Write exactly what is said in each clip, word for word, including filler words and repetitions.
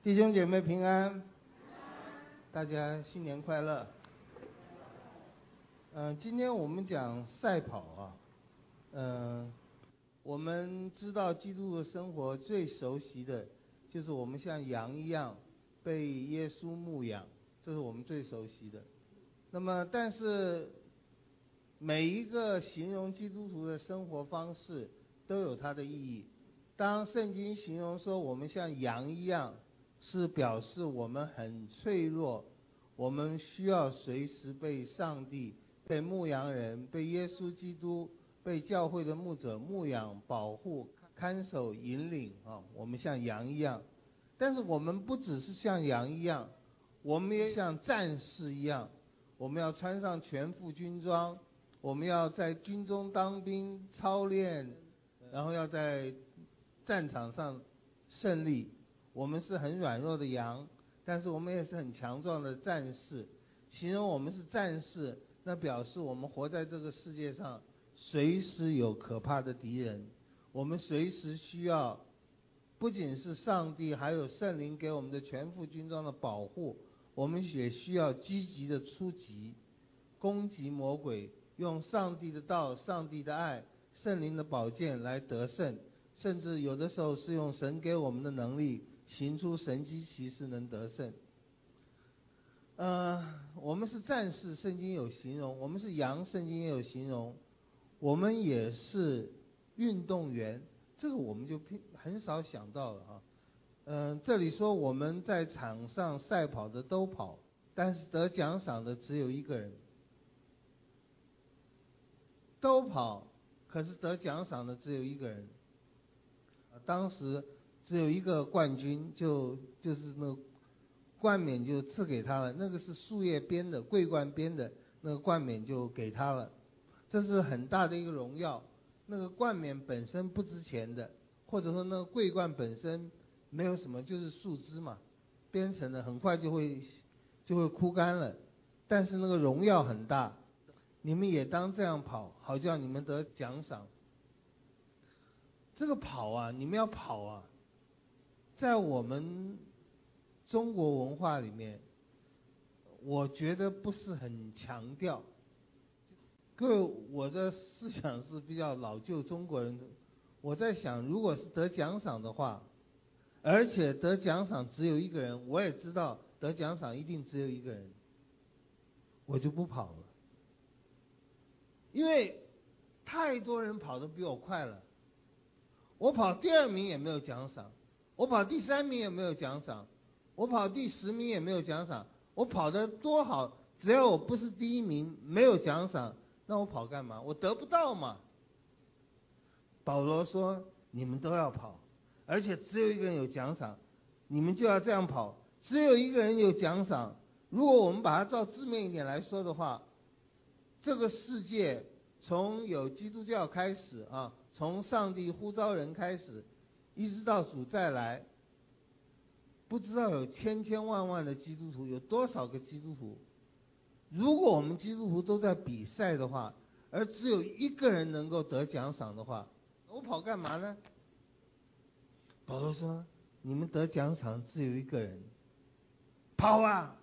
弟兄姐妹平安，大家新年快乐。嗯、呃，今天我们讲赛跑啊，嗯、呃，我们知道基督的生活最熟悉的就是我们像羊一样被耶稣牧养，这是我们最熟悉的。那么，但是每一个形容基督徒的生活方式都有它的意义。当圣经形容说我们像羊一样，是表示我们很脆弱，我们需要随时被上帝、被牧羊人、被耶稣基督、被教会的牧者牧养、保护、看守、引领啊。我们像羊一样，但是我们不只是像羊一样，我们也像战士一样，我们要穿上全副军装，我们要在军中当兵操练，然后要在战场上胜利。我们是很软弱的羊，但是我们也是很强壮的战士。形容我们是战士，那表示我们活在这个世界上，随时有可怕的敌人，我们随时需要不仅是上帝还有圣灵给我们的全副军装的保护，我们也需要积极的出击，攻击魔鬼，用上帝的道、上帝的爱、圣灵的宝剑来得胜，甚至有的时候是用神给我们的能力行出神迹奇事能得胜。呃，我们是战士，圣经有形容；我们是羊，圣经也有形容；我们也是运动员，这个我们就很少想到了啊。嗯、呃，这里说我们在场上赛跑的都跑，但是得奖赏的只有一个人。都跑，可是得奖赏的只有一个人。当时只有一个冠军，就就是那个冠冕就赐给他了，那个是树叶编的，桂冠编的，那个冠冕就给他了，这是很大的一个荣耀。那个冠冕本身不值钱的，或者说那个桂冠本身没有什么，就是树枝嘛，编成的，很快就会就会枯干了，但是那个荣耀很大。你们也当这样跑，好叫你们得奖赏。这个跑啊，你们要跑啊，在我们中国文化里面，我觉得不是很强调。各位，我的思想是比较老旧中国人的，我在想，如果是得奖赏的话，而且得奖赏只有一个人，我也知道得奖赏一定只有一个人，我就不跑了。因为太多人跑得比我快了，我跑第二名也没有奖赏，我跑第三名也没有奖赏，我跑第十名也没有奖赏，我跑得多好，只要我不是第一名，没有奖赏，那我跑干嘛？我得不到嘛。保罗说你们都要跑，而且只有一个人有奖赏，你们就要这样跑，只有一个人有奖赏。如果我们把它照字面一点来说的话，这个世界从有基督教开始啊，从上帝呼召人开始，一直到主再来，不知道有千千万万的基督徒，有多少个基督徒？如果我们基督徒都在比赛的话，而只有一个人能够得奖赏的话，我跑干嘛呢？保罗说你们得奖赏只有一个人，跑啊！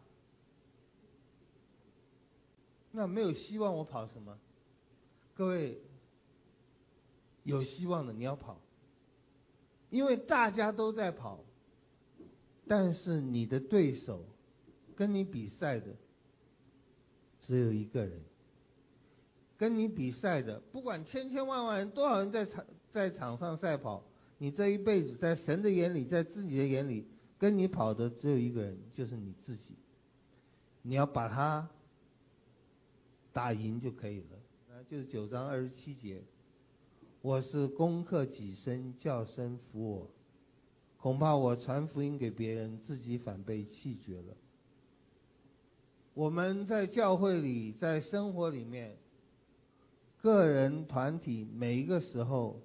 那没有希望，我跑什么？各位，有希望的你要跑，因为大家都在跑，但是你的对手跟你比赛的只有一个人，跟你比赛的不管千千万万人，多少人在场在场上赛跑，你这一辈子在神的眼里，在自己的眼里，跟你跑的只有一个人，就是你自己。你要把他打赢就可以了。那就是九章二十七节，我是攻克己身，叫身服我，恐怕我传福音给别人，自己反被弃绝了。我们在教会里，在生活里面，个人团体，每一个时候，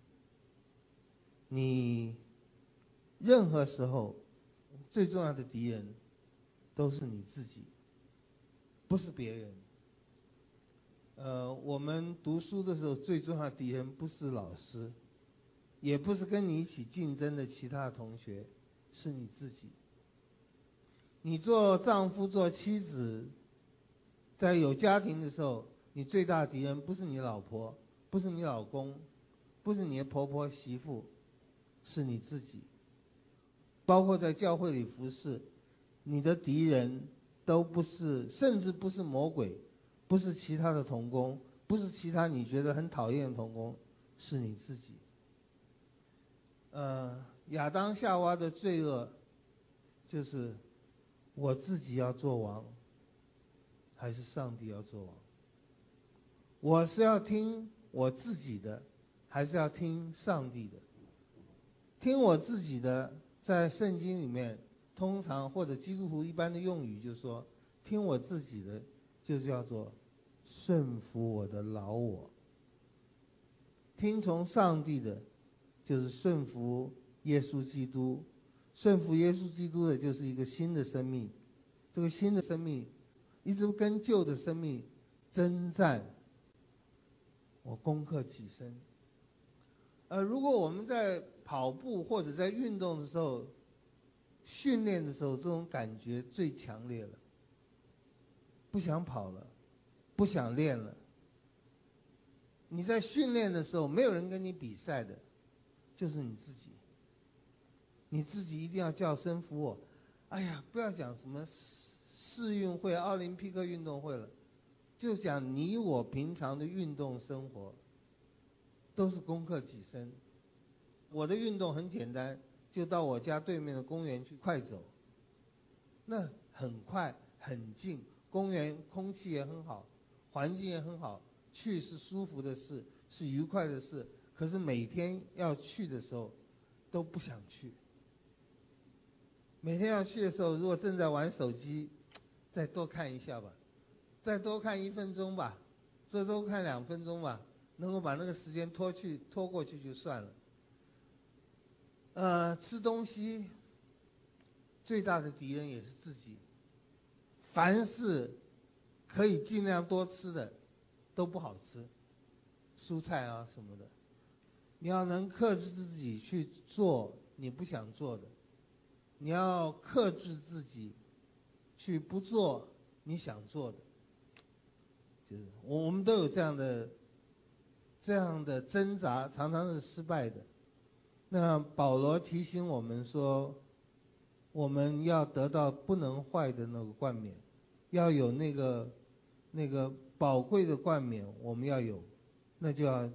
你任何时候最重要的敌人都是你自己，不是别人。呃，我们读书的时候最重要的敌人不是老师，也不是跟你一起竞争的其他同学，是你自己。 你做丈夫做妻子，在有家庭的时候，你最大的敌人不是你老婆，不是你老公，不是你的婆婆媳妇，是你自己。包括在教会里服侍，你的敌人都不是，甚至不是魔鬼，不是其他的同工，不是其他你觉得很讨厌的同工，是你自己。呃，亚当夏娃的罪恶就是我自己要做王，还是上帝要做王？我是要听我自己的，还是要听上帝的？听我自己的，在圣经里面通常或者基督徒一般的用语就是说，听我自己的就叫做顺服我的老我。听从上帝的就是顺服耶稣基督，顺服耶稣基督的就是一个新的生命。这个新的生命一直跟旧的生命征战，我攻克己身。呃，如果我们在跑步或者在运动的时候，训练的时候，这种感觉最强烈了，不想跑了，不想练了。你在训练的时候，没有人跟你比赛的，就是你自己。你自己一定要叫声服我。哎呀，不要讲什么世运会、奥林匹克运动会了，就讲你我平常的运动生活，都是攻克己身。我的运动很简单，就到我家对面的公园去快走，那很快很近，公园空气也很好，环境也很好，去是舒服的事，是愉快的事。可是每天要去的时候都不想去，每天要去的时候，如果正在玩手机，再多看一下吧，再多看一分钟吧，再多看两分钟吧，能够把那个时间拖去拖过去就算了。呃，吃东西最大的敌人也是自己。凡是可以尽量多吃的都不好吃，蔬菜啊什么的，你要能克制自己去做你不想做的，你要克制自己去不做你想做的。就是我们都有这样的这样的挣扎，常常是失败的。那保罗提醒我们说，我们要得到不能坏的那个冠冕，要有那个那个宝贵的冠冕，我们要有，那就要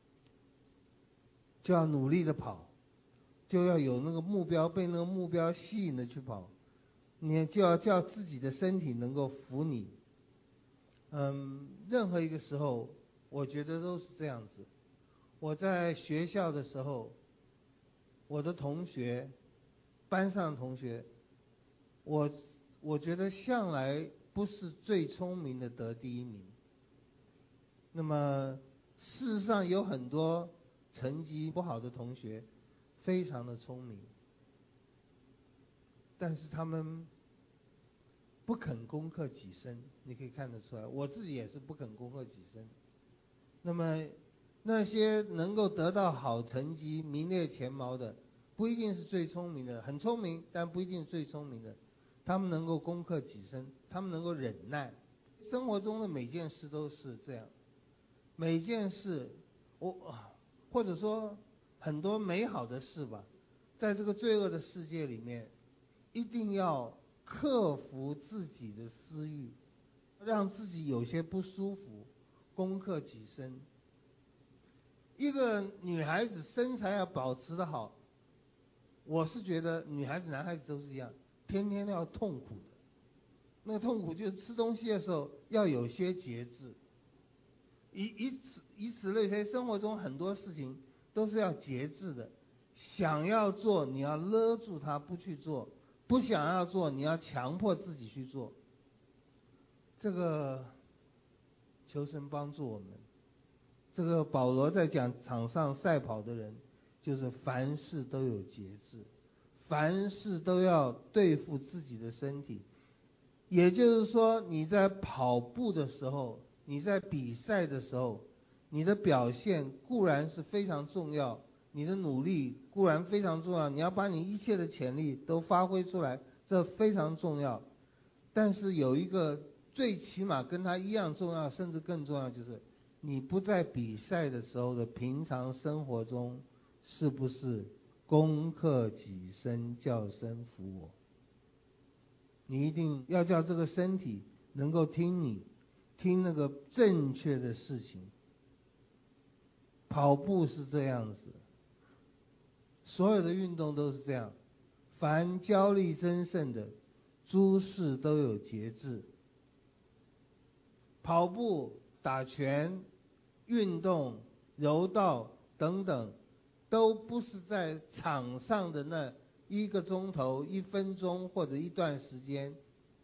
就要努力的跑，就要有那个目标，被那个目标吸引的去跑，你就要叫自己的身体能够服你。嗯，任何一个时候，我觉得都是这样子。我在学校的时候，我的同学，班上的同学，我我觉得向来不是最聪明的得第一名。那么事实上有很多成绩不好的同学，非常的聪明，但是他们不肯攻克己身，你可以看得出来，我自己也是不肯攻克己身。那么那些能够得到好成绩、名列前茅的，不一定是最聪明的，很聪明，但不一定是最聪明的。他们能够攻克己身，他们能够忍耐。生活中的每件事都是这样，每件事，我或者说很多美好的事吧，在这个罪恶的世界里面，一定要克服自己的私欲，让自己有些不舒服，攻克己身。一个女孩子身材要保持得好，我是觉得女孩子男孩子都是一样，天天都要痛苦的。那个痛苦就是吃东西的时候要有些节制，以以此以此类推，生活中很多事情都是要节制的。想要做你要勒住它不去做，不想要做你要强迫自己去做。这个求神帮助我们。这个保罗在讲场上赛跑的人，就是凡事都有节制，凡事都要对付自己的身体。也就是说，你在跑步的时候，你在比赛的时候，你的表现固然是非常重要，你的努力固然非常重要，你要把你一切的潜力都发挥出来， 这非常重要。但是有一个最起码跟它一样重要，甚至更重要，就是你不在比赛的时候的平常生活中，是不是攻克己身，叫身服我？你一定要叫这个身体能够听你，听那个正确的事情。跑步是这样子，所有的运动都是这样。凡焦力争胜的，诸事都有节制。跑步、打拳、运动、柔道等等，都不是在场上的那一个钟头、一分钟或者一段时间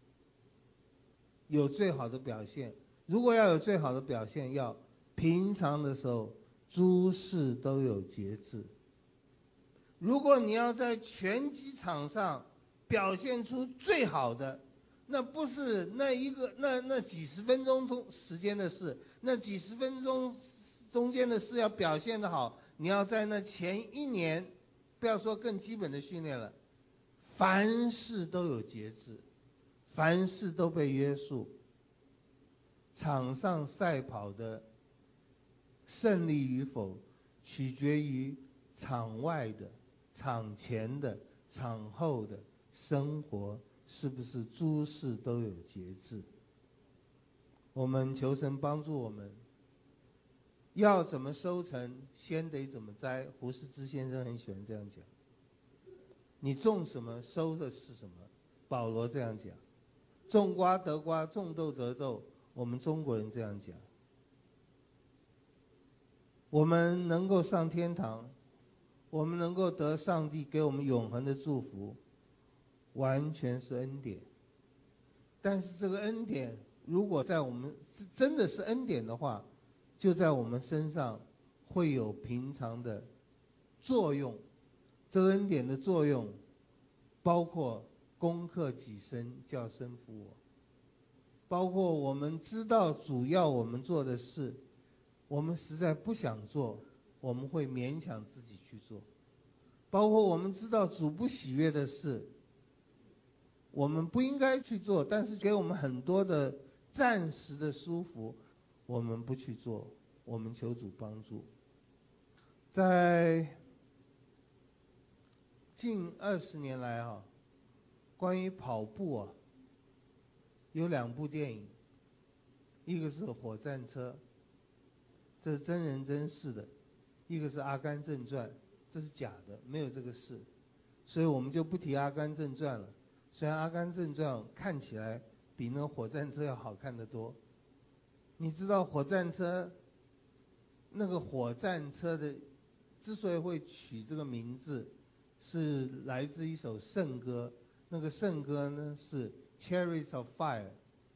有最好的表现。如果要有最好的表现，要平常的时候诸事都有节制。如果你要在拳击场上表现出最好的，那不是那一个那那几十分钟中时间的事，那几十分钟中间的事要表现得好，你要在那前一年，不要说更基本的训练了，凡事都有节制，凡事都被约束。场上赛跑的胜利与否，取决于场外的、场前的、场后的生活是不是诸事都有节制。我们求神帮助我们，要怎么收成，先得怎么栽。胡适之先生很喜欢这样讲，你种什么，收的是什么。保罗这样讲，种瓜得瓜，种豆得豆，我们中国人这样讲。我们能够上天堂，我们能够得上帝给我们永恒的祝福，完全是恩典。但是这个恩典如果在我们真的是恩典的话，就在我们身上会有平常的作用。这个恩典的作用包括攻克己身，叫身服我，包括我们知道主要我们做的事，我们实在不想做，我们会勉强自己去做，包括我们知道主不喜悦的事，我们不应该去做，但是给我们很多的暂时的舒服，我们不去做，我们求主帮助。在近二十年来啊，关于跑步啊，有两部电影，一个是《火战车》，这是真人真事的；一个是《阿甘正传》，这是假的，没有这个事，所以我们就不提《阿甘正传》了。虽然《阿甘正传》看起来比那个《火战车》要好看得多。你知道火战车那个火战车的之所以会取这个名字，是来自一首圣歌，那个圣歌呢是 Chariots of Fire。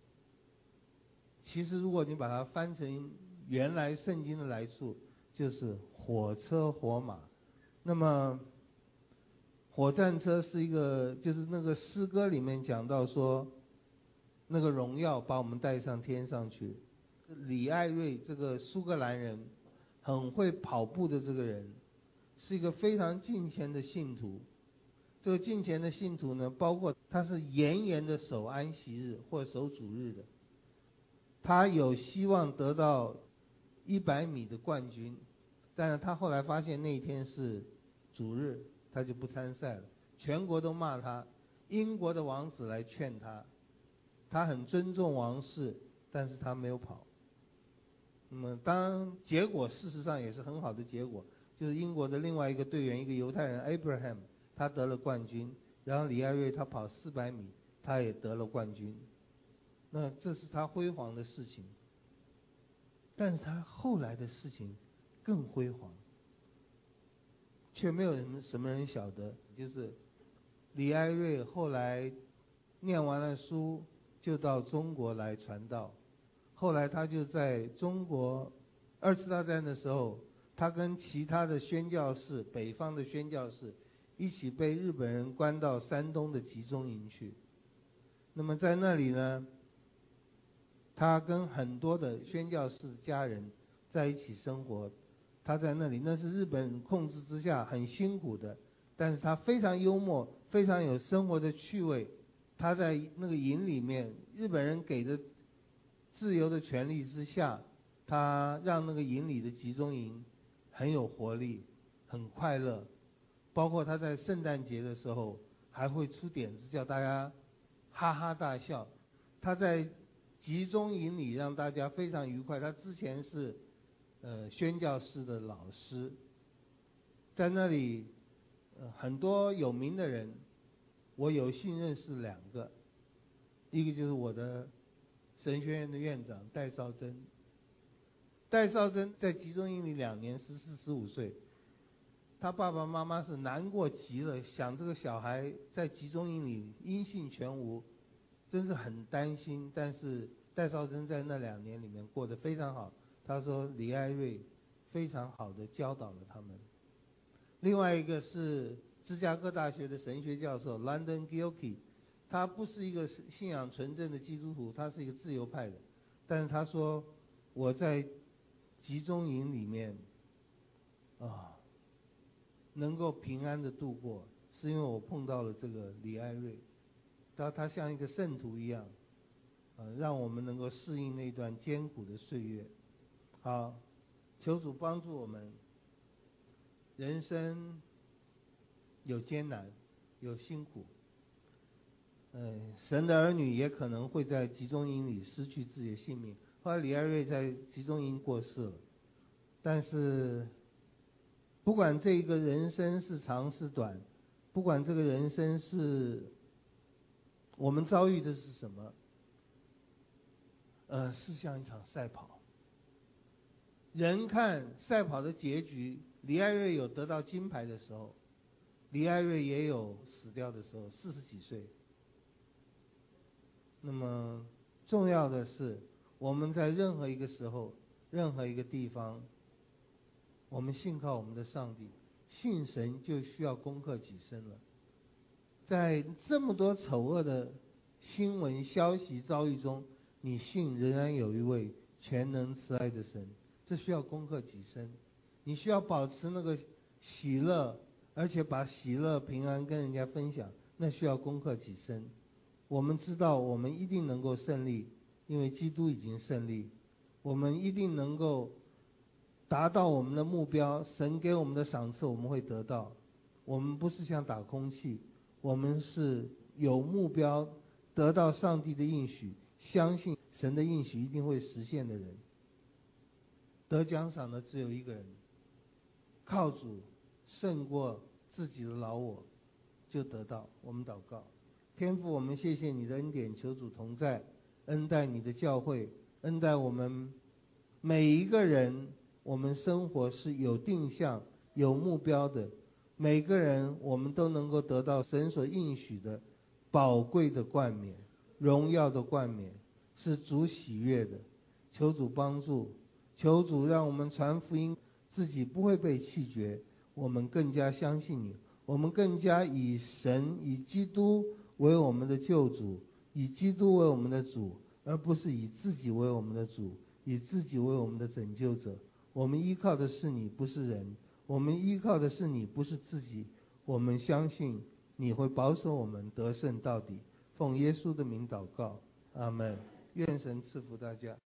其实如果你把它翻成原来圣经的来处，就是火车火马。那么火战车是一个，就是那个诗歌里面讲到说，那个荣耀把我们带上天上去。李艾瑞这个苏格兰人，很会跑步的这个人，是一个非常敬虔的信徒。这个敬虔的信徒呢，包括他是严严的守安息日或守主日的。他有希望得到一百米的冠军，但是他后来发现那一天是主日，他就不参赛了。全国都骂他，英国的王子来劝他，他很尊重王室，但是他没有跑。那么当结果事实上也是很好的结果，就是英国的另外一个队员，一个犹太人 Abraham， 他得了冠军，然后李艾瑞他跑四百米，他也得了冠军。那这是他辉煌的事情，但是他后来的事情更辉煌，却没有什么什么人晓得。就是李艾瑞后来念完了书，就到中国来传道。后来他就在中国二次大战的时候，他跟其他的宣教士，北方的宣教士一起被日本人关到山东的集中营去。那么在那里呢，他跟很多的宣教士家人在一起生活。他在那里，那是日本控制之下很辛苦的，但是他非常幽默， 非常有生活的趣味。他在那个营里面，日本人给的自由的权利之下，他让那个营里的集中营很有活力，很快乐。包括他在圣诞节的时候还会出点子叫大家哈哈大笑。他在集中营里让大家非常愉快。他之前是呃宣教士的老师，在那里呃很多有名的人，我有幸认识两个，一个就是我的神学院的院长戴绍珍。戴绍珍在集中营里两年，十四十五岁，他爸爸妈妈是难过极了，想这个小孩在集中营里音信全无，真是很担心。但是戴绍珍在那两年里面过得非常好，他说李艾瑞非常好的教导了他们。另外一个是芝加哥大学的神学教授 London Gilkey， 他不是一个信仰纯正的基督徒，他是一个自由派的，但是他说我在集中营里面啊能够平安的度过，是因为我碰到了这个李艾瑞，他他像一个圣徒一样，呃，让我们能够适应那段艰苦的岁月。好，求主帮助我们。人生有艰难，有辛苦，呃，神的儿女也可能会在集中营里失去自己的性命。后来李艾瑞在集中营过世了，但是不管这个人生是长是短，不管这个人生是我们遭遇的是什么，呃，是像一场赛跑。人看赛跑的结局，李艾瑞有得到金牌的时候，李艾瑞也有死掉的时候，四十几岁。那么重要的是，我们在任何一个时候，任何一个地方，我们信靠我们的上帝，信神就需要攻克己身了。在这么多丑恶的新闻消息遭遇中，你信仍然有一位全能慈爱的神，这需要攻克己身。你需要保持那个喜乐，而且把喜乐平安跟人家分享，那需要攻克己身。我们知道我们一定能够胜利，因为基督已经胜利。我们一定能够达到我们的目标，神给我们的赏赐我们会得到。我们不是像打空气，我们是有目标，得到上帝的应许，相信神的应许一定会实现的人。得奖赏的只有一个人，靠主胜过自己的老我，就得到。我们祷告。天父，我们谢谢你的恩典，求主同在，恩待你的教会，恩待我们每一个人。我们生活是有定向有目标的，每个人我们都能够得到神所应许的宝贵的冠冕，荣耀的冠冕，是主喜悦的。求主帮助，求主让我们传福音自己不会被弃绝，我们更加相信你，我们更加以神以基督为我们的救主，以基督为我们的主，而不是以自己为我们的主，以自己为我们的拯救者。我们依靠的是你，不是人，我们依靠的是你，不是自己。我们相信你会保守我们得胜到底。奉耶稣的名祷告，阿们。愿神赐福大家。